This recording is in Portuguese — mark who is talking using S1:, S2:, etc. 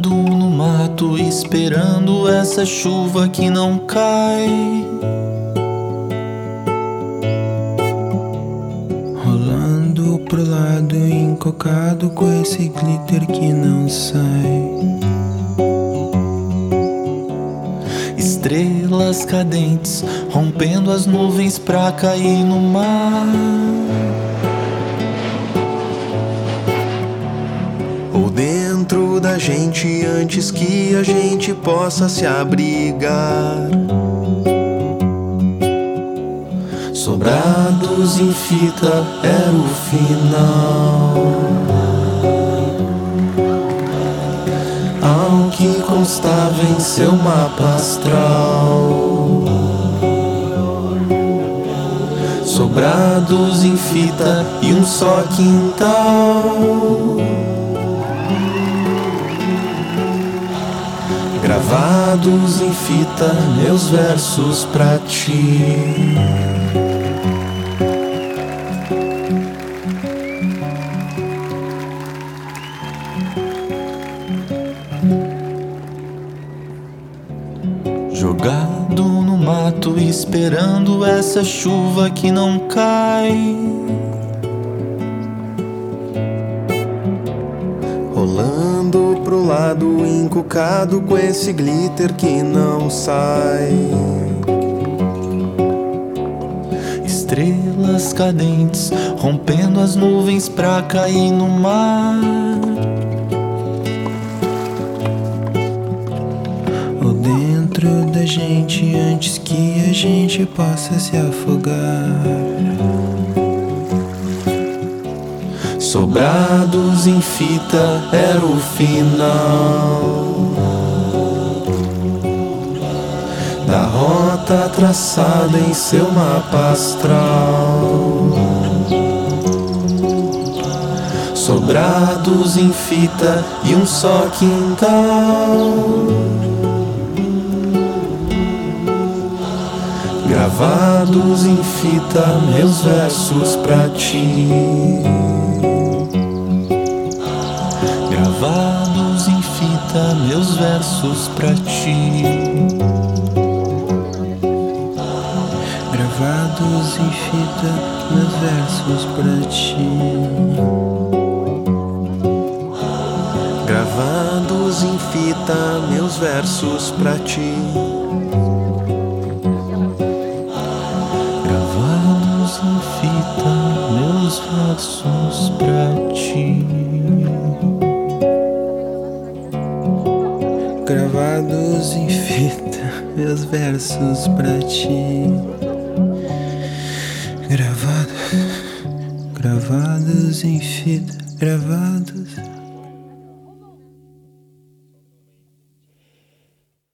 S1: Jogado no mato, esperando essa chuva que não cai.
S2: Rolando pro lado, encocado com esse glitter que não sai.
S1: Estrelas cadentes, rompendo as nuvens pra cair no mar.
S2: Ou dentro da gente antes que a gente possa se abrigar.
S1: Sobrados em fita era o final. Ao que constava em seu mapa astral. Sobrados em fita e um só quintal. Gravados em fita, meus versos pra ti. Jogado no mato, esperando essa chuva que não cai.
S2: Rolando pro lado, encucado com esse glitter que não sai.
S1: Estrelas cadentes, rompendo as nuvens pra cair no mar.
S2: Ou dentro da gente antes que a gente possa se afogar.
S1: Sobrados em fita era o final da rota traçada em seu mapa astral. Sobrados em fita e um só quintal. Gravados em fita, meus versos pra ti. Gravados em fita, meus versos pra ti.
S2: Gravados em fita, meus versos pra ti. Gravados em fita, meus versos pra ti.
S1: Gravados em fita, meus versos pra ti.
S2: Gravados em fita, meus versos pra ti. Gravados em fita, gravados.